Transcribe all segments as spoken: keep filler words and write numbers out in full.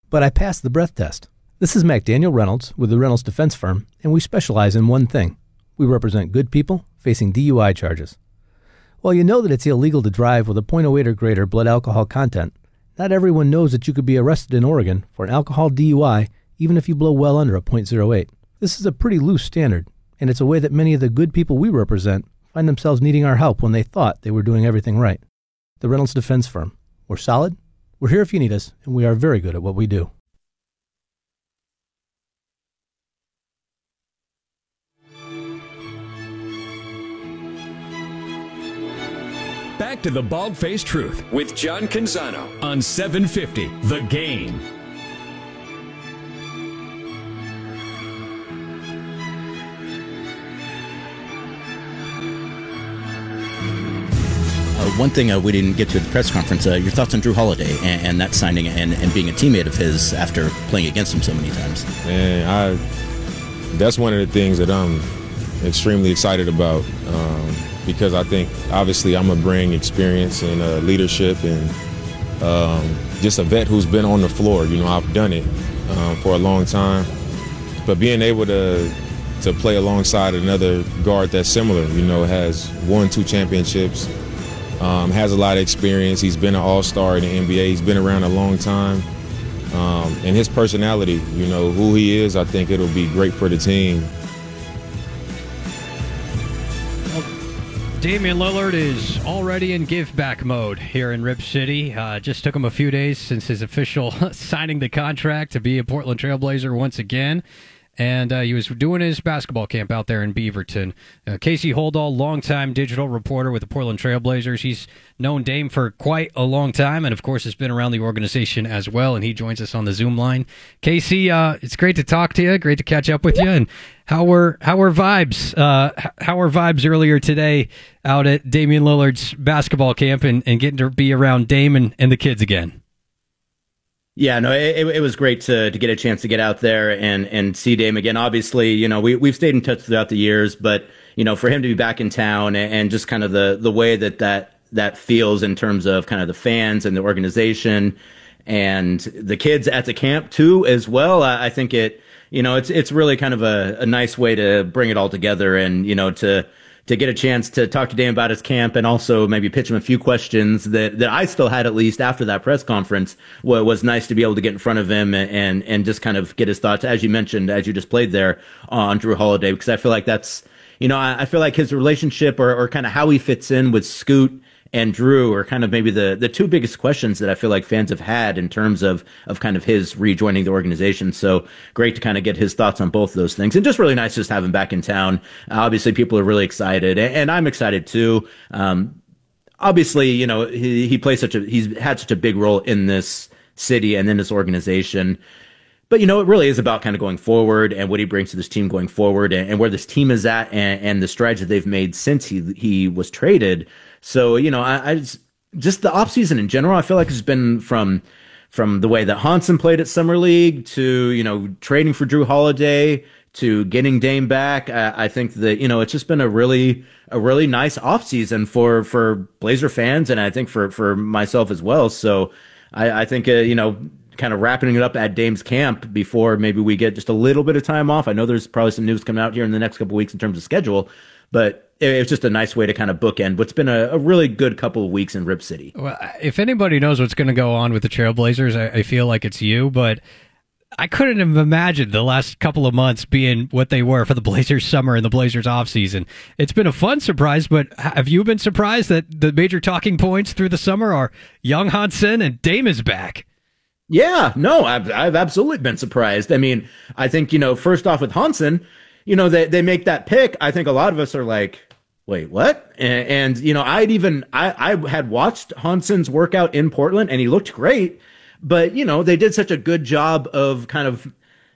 but I passed the breath test. This is McDaniel Reynolds with the Reynolds Defense Firm, and we specialize in one thing. We represent good people facing D U I charges. While you know that it's illegal to drive with a point oh eight or greater blood alcohol content, not everyone knows that you could be arrested in Oregon for an alcohol D U I even if you blow well under a point oh eight. This is a pretty loose standard, and it's a way that many of the good people we represent find themselves needing our help when they thought they were doing everything right. The Reynolds Defense Firm. We're solid, we're here if you need us, and we are very good at what we do. Back to the Bald-Faced Truth with John Canzano on seven fifty The Game. Uh, one thing uh, we didn't get to at the press conference, uh, your thoughts on Jrue Holiday and, and that signing and, and being a teammate of his after playing against him so many times. And I, that's one of the things that I'm extremely excited about um, because I think, obviously, I'm going to bring experience and uh, leadership and um, just a vet who's been on the floor. You know, I've done it um, for a long time. But being able to to play alongside another guard that's similar, you know, has won two championships, Um, has a lot of experience. He's been an all-star in the N B A. He's been around a long time. Um, and his personality, you know, who he is, I think it'll be great for the team. Well, Damian Lillard is already in give-back mode here in Rip City. Uh, just took him a few days since his official signing the contract to be a Portland Trailblazer once again. And uh, he was doing his basketball camp out there in Beaverton. Uh, Casey Holdahl, longtime digital reporter with the Portland Trailblazers. He's known Dame for quite a long time and, of course, has been around the organization as well, and he joins us on the Zoom line. Casey, uh, it's great to talk to you, great to catch up with you. And how were, how were vibes uh, how were vibes earlier today out at Damian Lillard's basketball camp and, and getting to be around Dame and, and the kids again? Yeah, no, it, it was great to to get a chance to get out there and, and see Dame again. Obviously, you know, we, we've stayed in touch throughout the years, but, you know, for him to be back in town and, and just kind of the, the way that, that that feels in terms of kind of the fans and the organization and the kids at the camp, too, as well, I, I think it, you know, it's it's really kind of a, a nice way to bring it all together and, you know, to to get a chance to talk to Dame about his camp and also maybe pitch him a few questions that, that I still had at least after that press conference. Well, it was nice to be able to get in front of him and, and, and just kind of get his thoughts, as you mentioned, as you just played there on Jrue Holiday, because I feel like that's, you know, I, I feel like his relationship or, or kind of how he fits in with Scoot and Jrue are kind of maybe the, the two biggest questions that I feel like fans have had in terms of, of kind of his rejoining the organization. So great to kind of get his thoughts on both those things and just really nice just to have him back in town. Uh, obviously people are really excited and, and I'm excited too. Um, obviously, you know, he, he plays such a, he's had such a big role in this city and in this organization. But, you know, it really is about kind of going forward and what he brings to this team going forward and, and where this team is at and, and the strides that they've made since he he was traded. So, you know, I, I just, just the offseason in general, I feel like it's been from from the way that Hansen played at Summer League to, you know, trading for Jrue Holiday to getting Dame back. I, I think that, you know, it's just been a really a really nice offseason for for Blazer fans and I think for, for myself as well. So I, I think, uh, you know, kind of wrapping it up at Dame's camp before maybe we get just a little bit of time off. I know there's probably some news coming out here in the next couple of weeks in terms of schedule, but it, it's just a nice way to kind of bookend what's been a, a really good couple of weeks in Rip City. Well, if anybody knows what's going to go on with the Trailblazers, I, I feel like it's you, but I couldn't have imagined the last couple of months being what they were for the Blazers summer and the Blazers offseason. It's been a fun surprise, but have you been surprised that the major talking points through the summer are young Hansen and Dame is back? Yeah, no, I've, I've absolutely been surprised. I mean, I think, you know, first off with Hansen, you know, they, they make that pick. I think a lot of us are like, wait, what? And, and you know, I'd even, I, I had watched Hansen's workout in Portland and he looked great, but, you know, they did such a good job of kind of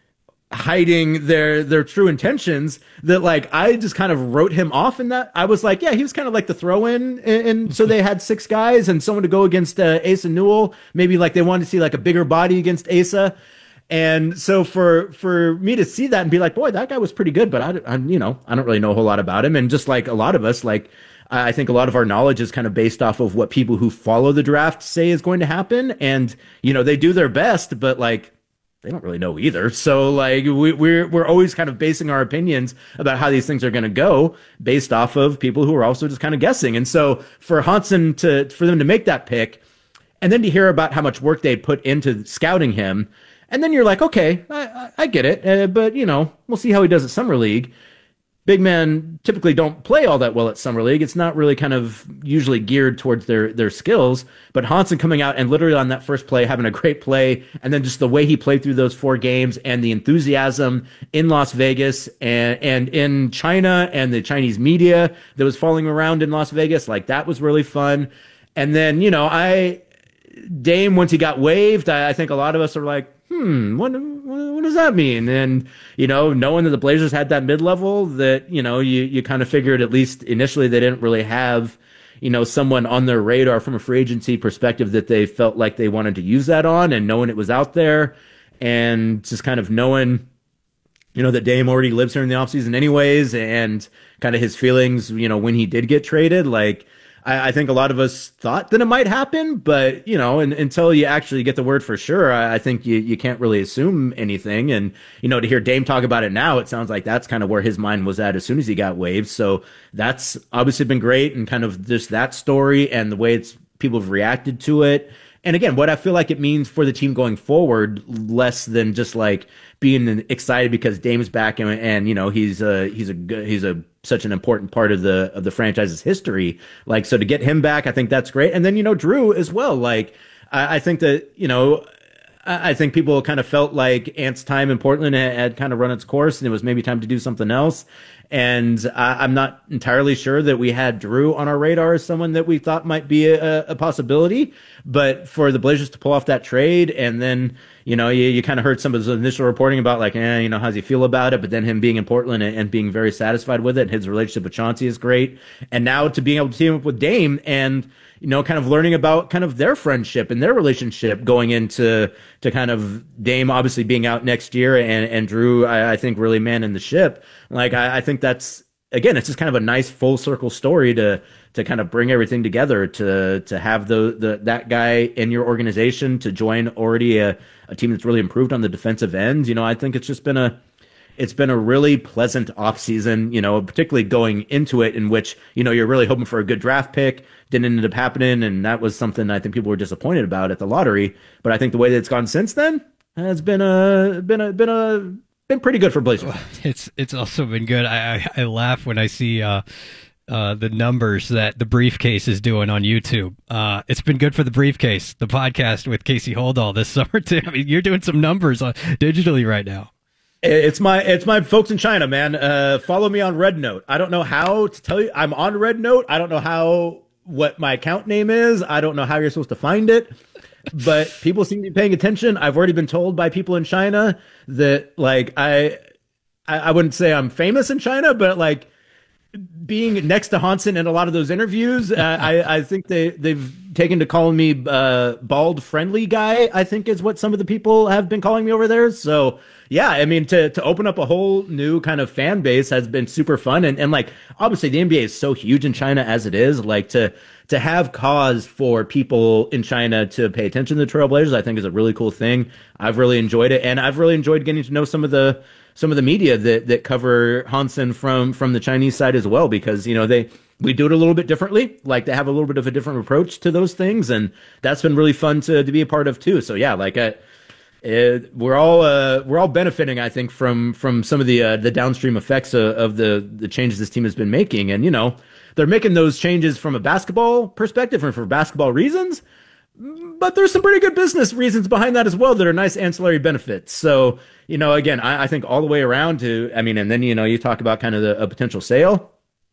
hiding their their true intentions that like I just kind of wrote him off in that. I was like, yeah, he was kind of like the throw-in, and, and so they had six guys and someone to go against uh, Asa Newell. Maybe like they wanted to see like a bigger body against Asa, and so for for me to see that and be like, boy, that guy was pretty good, but I, I you know I don't really know a whole lot about him, and just like a lot of us, like I think a lot of our knowledge is kind of based off of what people who follow the draft say is going to happen, and you know they do their best, but like. they don't really know either. So like we, we're we're always kind of basing our opinions about how these things are going to go based off of people who are also just kind of guessing. And so for Hansen to for them to make that pick, and then to hear about how much work they put into scouting him, and then you're like, okay, I, I, I get it, uh, but you know, we'll see how he does at Summer League. Big men typically don't play all that well at Summer League. It's not really kind of usually geared towards their their skills. But Hansen coming out and literally on that first play having a great play, and then just the way he played through those four games and the enthusiasm in Las Vegas and and in China and the Chinese media that was following around in Las Vegas, like that was really fun. And then, you know, I Dame, once he got waived, I, I think a lot of us are like, hmm, what, what does that mean? And, you know, knowing that the Blazers had that mid-level that, you know, you, you kind of figured at least initially they didn't really have, you know, someone on their radar from a free agency perspective that they felt like they wanted to use that on, and knowing it was out there and just kind of knowing, you know, that Dame already lives here in the offseason anyways, and kind of his feelings, you know, when he did get traded, like, I, I think a lot of us thought that it might happen, but, you know, and, until you actually get the word for sure, I, I think you, you can't really assume anything. And, you know, to hear Dame talk about it now, it sounds like that's kind of where his mind was at as soon as he got waived. So that's obviously been great, and kind of just that story and the way it's people have reacted to it. And again, what I feel like it means for the team going forward, less than just like being excited because Dame's back and, and you know, he's a, he's a good, he's a, such an important part of the, of the franchise's history. Like, so to get him back, I think that's great. And then, you know, Drew as well. Like, I, I think that, you know, I, I think people kind of felt like Ant's time in Portland had, had kind of run its course, and it was maybe time to do something else. And I, I'm not entirely sure that we had Drew on our radar as someone that we thought might be a, a possibility. But for the Blazers to pull off that trade, and then, you know, you, you kind of heard some of the initial reporting about like, eh, you know, how's he feel about it? But then him being in Portland and, and being very satisfied with it. His relationship with Chauncey is great. And now to being able to team up with Dame and, you know, kind of learning about kind of their friendship and their relationship going into to kind of Dame obviously being out next year, and, and Drew, I, I think, really manning the ship. Like, I, I think that's, again, it's just kind of a nice full circle story to to kind of bring everything together, to to have the, the that guy in your organization, to join already a, a team that's really improved on the defensive end. You know, I think it's just been a it's been a really pleasant offseason, you know, particularly going into it, in which, you know, you're really hoping for a good draft pick. Didn't end up happening, and that was something I think people were disappointed about at the lottery. But I think the way that it's gone since then has been a been a been a been pretty good for Blazers. It's it's also been good. I I, I laugh when I see uh, uh, the numbers that the Briefcase is doing on YouTube. Uh, it's been good for the Briefcase, the podcast with Casey Holdall this summer too. I mean, you're doing some numbers on, digitally right now. It's my it's my folks in China, man. Uh, follow me on Red Note. I don't know how to tell you. I'm on Red Note. I don't know how what my account name is. I don't know how you're supposed to find it. But people seem to be paying attention. I've already been told by people in China that, like, I, I, I wouldn't say I'm famous in China, but like being next to Hansen in a lot of those interviews, uh, I, I think they they've taken to calling me uh, bald friendly guy, I think is what some of the people have been calling me over there. So yeah, I mean, to to open up a whole new kind of fan base has been super fun. And, and like, obviously the N B A is so huge in China as it is, like to to have cause for people in China to pay attention to the Trailblazers, I think is a really cool thing. I've really enjoyed it. And I've really enjoyed getting to know some of the some of the media that that cover Hansen from from the Chinese side as well, because, you know, they we do it a little bit differently. Like, they have a little bit of a different approach to those things, and that's been really fun to to be a part of too. So yeah, like I, it, we're all uh, we're all benefiting, I think, from from some of the uh, the downstream effects of, of the the changes this team has been making. And, you know, they're making those changes from a basketball perspective and for basketball reasons, but there's some pretty good business reasons behind that as well that are nice ancillary benefits. So, you know, again, I, I think all the way around to, I mean, and then, you know, you talk about kind of the, a potential sale.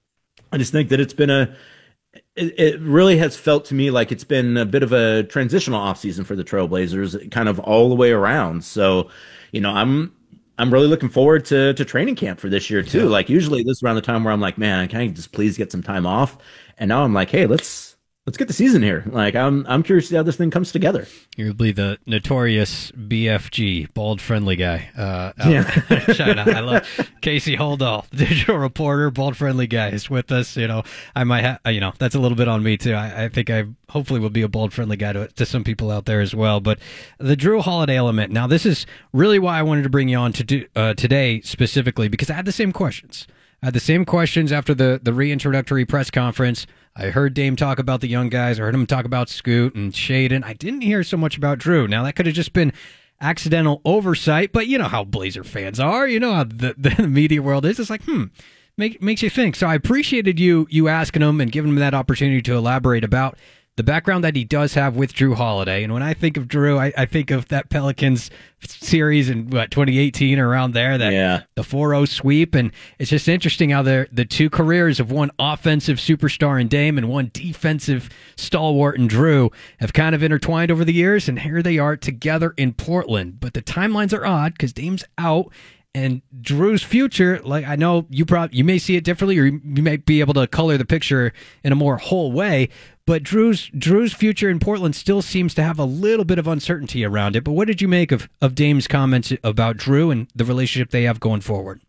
I just think that it's been a, it, it really has felt to me like it's been a bit of a transitional offseason for the Trailblazers, kind of all the way around. So, you know, I'm, I'm really looking forward to, to training camp for this year too. Yeah. Like, usually this is around the time where I'm like, man, can I just please get some time off? And now I'm like, hey, let's, let's get the season here. Like, I'm I'm curious to see how this thing comes together. You'll be the notorious B F G, bald friendly guy. Uh, out yeah. in China. I love Casey Holdall, digital reporter, bald friendly guy, is with us. You know, I might have, you know, that's a little bit on me too. I, I think I hopefully will be a bald friendly guy to, to some people out there as well. But the Jrue Holiday element. Now, this is really why I wanted to bring you on to do uh, today specifically, because I had the same questions. I had the same questions after the, the reintroductory press conference. I heard Dame talk about the young guys. I heard him talk about Scoot and Shaedon. I didn't hear so much about Jrue. Now, that could have just been accidental oversight, but you know how Blazer fans are. You know how the, the media world is. It's like, hmm, make, makes you think. So I appreciated you you asking him and giving him that opportunity to elaborate about the background that he does have with Jrue Holiday. And when I think of Jrue, I, I think of that Pelicans series in what twenty eighteen or around there, that yeah. the four oh sweep. And it's just interesting how the the two careers of one offensive superstar in Dame and one defensive stalwart in Jrue have kind of intertwined over the years. And here they are together in Portland. But the timelines are odd because Dame's out. And Jrue's future, like I know you probably you may see it differently, or you may be able to color the picture in a more whole way. But Jrue's Jrue's future in Portland still seems to have a little bit of uncertainty around it. But what did you make of, of Dame's comments about Jrue and the relationship they have going forward?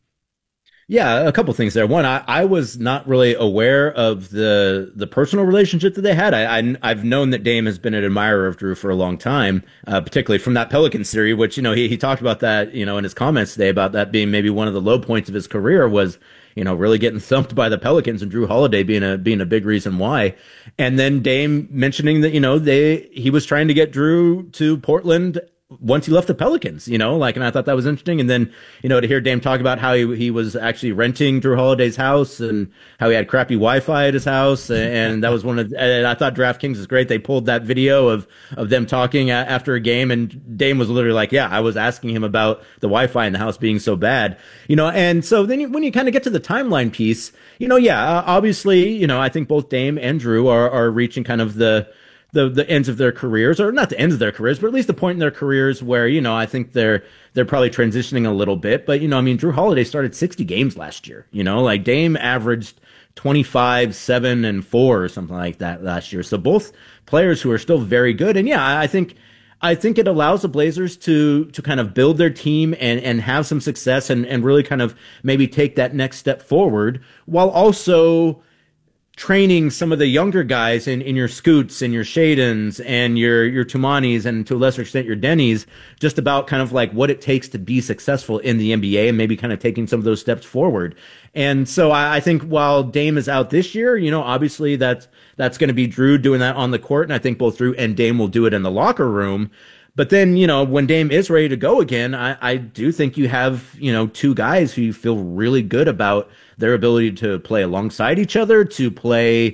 Yeah, a couple things there. One, I, I was not really aware of the the personal relationship that they had. I, I I've known that Dame has been an admirer of Jrue for a long time, uh, particularly from that Pelicans series, which, you know, he he talked about that, you know, in his comments today about that being maybe one of the low points of his career was, you know, really getting thumped by the Pelicans and Jrue Holiday being a being a big reason why. And then Dame mentioning that, you know, they he was trying to get Jrue to Portland once he left the Pelicans, you know, like, and I thought that was interesting. And then, you know, to hear Dame talk about how he, he was actually renting Jrue Holiday's house and how he had crappy Wi-Fi at his house. And that was one of, and I thought DraftKings is great. They pulled that video of, of them talking after a game, and Dame was literally like, yeah, I was asking him about the Wi-Fi in the house being so bad, you know. And so then you, when you kind of get to the timeline piece, you know, yeah, obviously, you know, I think both Dame and Jrue are, are reaching kind of the, the the ends of their careers, or not the ends of their careers, but at least the point in their careers where, you know, I think they're they're probably transitioning a little bit. But, you know, I mean, Jrue Holiday started sixty games last year, you know, like Dame averaged twenty-five, seven, and four or something like that last year. So both players who are still very good. And yeah, I think I think it allows the Blazers to to kind of build their team and and have some success and, and really kind of maybe take that next step forward, while also training some of the younger guys in, in your Scoots and your Shaedons and your, your Tumanis and to a lesser extent your Denny's, just about kind of like what it takes to be successful in the N B A and maybe kind of taking some of those steps forward. And so I, I think while Dame is out this year, you know, obviously that's, that's going to be Jrue doing that on the court. And I think both Jrue and Dame will do it in the locker room. But then, you know, when Dame is ready to go again, I, I do think you have, you know, two guys who you feel really good about their ability to play alongside each other, to play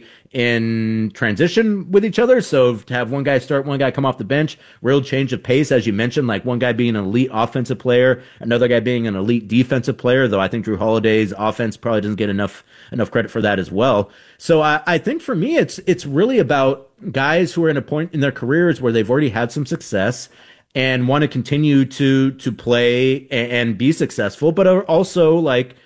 in transition with each other. So to have one guy start, one guy come off the bench, real change of pace, as you mentioned, like one guy being an elite offensive player, another guy being an elite defensive player, though I think Jrue Holiday's offense probably doesn't get enough enough credit for that as well. So I, I think for me, it's it's really about guys who are in a point in their careers where they've already had some success and want to continue to to play and, and be successful, but are also like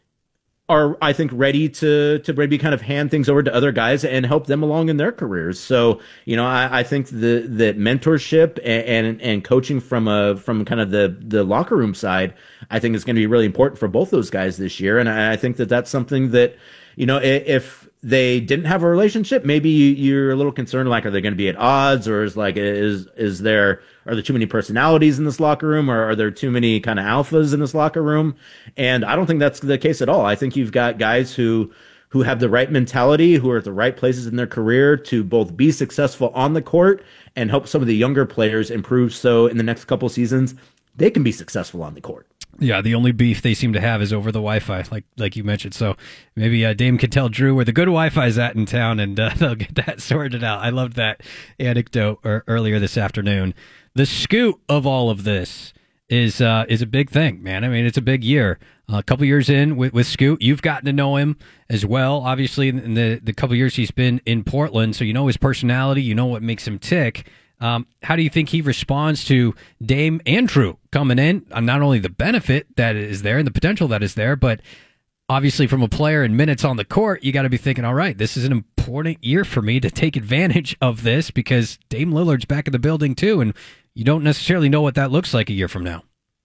are, I think, ready to to maybe kind of hand things over to other guys and help them along in their careers. So, you know, I, I think the that mentorship and, and and coaching from a from kind of the the locker room side, I think is going to be really important for both those guys this year. And I, I think that that's something that, you know, if they didn't have a relationship, maybe you're a little concerned, like, are they going to be at odds, or is like, is, is there, are there too many personalities in this locker room, or are there too many kind of alphas in this locker room? And I don't think that's the case at all. I think you've got guys who, who have the right mentality, who are at the right places in their career to both be successful on the court and help some of the younger players improve. So in the next couple seasons, they can be successful on the court. Yeah, the only beef they seem to have is over the Wi-Fi, like like you mentioned. So maybe uh, Dame can tell Jrue where the good Wi-Fi is at in town, and uh, they'll get that sorted out. I loved that anecdote er, earlier this afternoon. The scoop of all of this is uh, is a big thing, man. I mean, it's a big year. Uh, a couple years in with, with Scoot, you've gotten to know him as well, obviously, in the, the couple years he's been in Portland. So you know his personality, you know what makes him tick. Um, how do you think he responds to Dame and Jrue coming in? Uh, not only the benefit that is there and the potential that is there, but obviously from a player and minutes on the court, you got to be thinking, all right, this is an important year for me to take advantage of this because Dame Lillard's back in the building too, and you don't necessarily know what that looks like a year from now.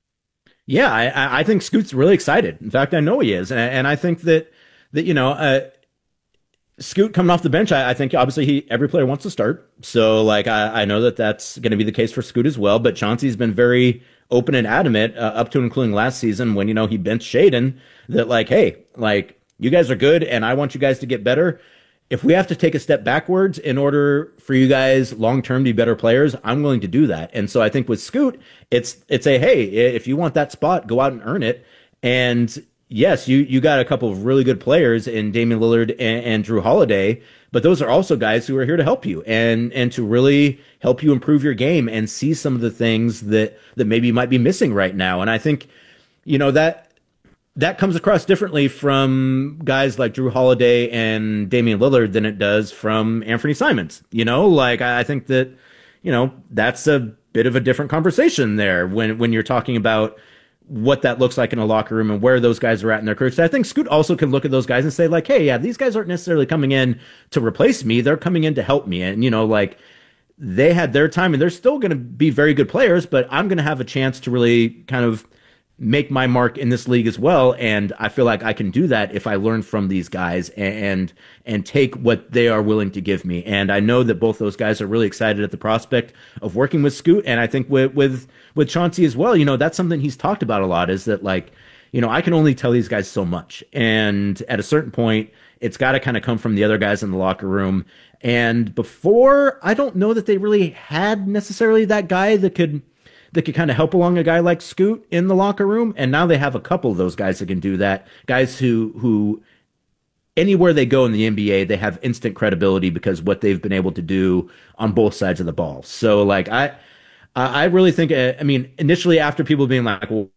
Yeah, I, I think Scoot's really excited. In fact, I know he is, and, and I think that that you know, uh, Scoot coming off the bench, I, I think obviously he every player wants to start. So like I, I know that that's going to be the case for Scoot as well. But Chauncey's been very open and adamant uh, up to and including last season when you know he benched Shaedon that like, hey, like you guys are good, and I want you guys to get better. If we have to take a step backwards in order for you guys long term to be better players, I'm willing to do that. And so I think with Scoot, it's it's a hey, if you want that spot, go out and earn it. And yes, you you got a couple of really good players in Damian Lillard and, and Drew Holiday, but those are also guys who are here to help you and and to really help you improve your game and see some of the things that that maybe you might be missing right now. And I think, you know, that that comes across differently from guys like Drew Holiday and Damian Lillard than it does from Anthony Simons. You know, like I think that, you know, that's a bit of a different conversation there when when you're talking about what that looks like in a locker room and where those guys are at in their careers. I think Scoot also can look at those guys and say like, hey, yeah, these guys aren't necessarily coming in to replace me. They're coming in to help me. And, you know, like they had their time and they're still going to be very good players, but I'm going to have a chance to really kind of make my mark in this league as well. And I feel like I can do that if I learn from these guys and, and take what they are willing to give me. And I know that both those guys are really excited at the prospect of working with Scoot. And I think with, with, with Chauncey as well, you know, that's something he's talked about a lot is that like, you know, I can only tell these guys so much. And at a certain point, it's got to kind of come from the other guys in the locker room. And before, I don't know that they really had necessarily that guy that could, that could kind of help along a guy like Scoot in the locker room. And now they have a couple of those guys that can do that. Guys who, who anywhere they go in the N B A, they have instant credibility because what they've been able to do on both sides of the ball. So like, I, I really think, I mean, initially after people being like, well,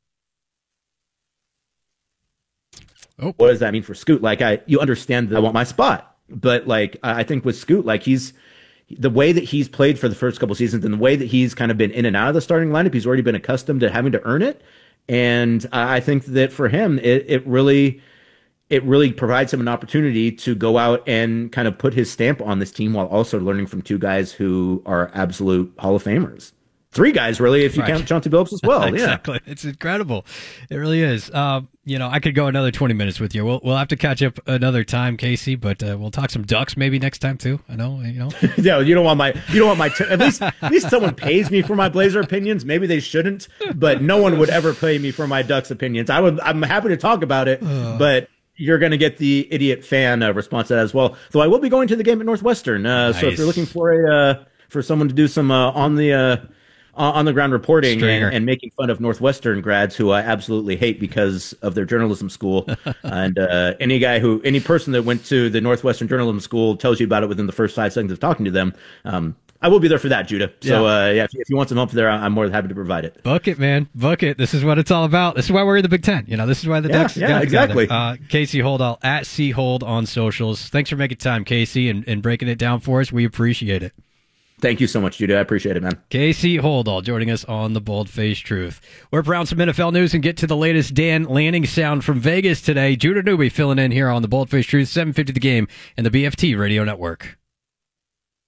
oh. what does that mean for Scoot? Like I, you understand that I want my spot, but like, I think with Scoot, like he's, the way that he's played for the first couple seasons and the way that he's kind of been in and out of the starting lineup, he's already been accustomed to having to earn it. And I think that for him, it, it really, it really provides him an opportunity to go out and kind of put his stamp on this team while also learning from two guys who are absolute Hall of Famers. Three guys, really, if you right. count Chauncey Billups as well. Exactly. Yeah. It's incredible. It really is. Um, you know, I could go another twenty minutes with you. We'll we'll have to catch up another time, Casey, but uh, we'll talk some Ducks maybe next time too. I know, you know. Yeah, you don't want my you don't want my t- at least at least someone pays me for my Blazer opinions. Maybe they shouldn't, but no one would ever pay me for my Ducks opinions. I would I'm happy to talk about it, uh. but you're going to get the idiot fan uh, response to that as well. Though I will be going to the game at Northwestern. Uh, nice. So if you're looking for a uh, for someone to do some uh, on the uh, on the ground reporting and, and making fun of Northwestern grads who I absolutely hate because of their journalism school. And uh, any guy who, any person that went to the Northwestern journalism school tells you about it within the first five seconds of talking to them. Um, I will be there for that, Judah. So yeah, uh, yeah if, if you want some help there, I'm more than happy to provide it. Book it, man. Book it. This is what it's all about. This is why we're in the Big Ten. You know, this is why the yeah, Ducks. Yeah, exactly. Uh, Casey Holdahl at C Hold on socials. Thanks for making time, Casey, and, and breaking it down for us. We appreciate it. Thank you so much, Judah. I appreciate it, man. Casey Holdahl joining us on the Bald-Faced Truth. We're around some N F L news and get to the latest Dan Lanning sound from Vegas today. Judah Newby filling in here on the Bald-Faced Truth, seven fifty The Game and the B F T Radio Network.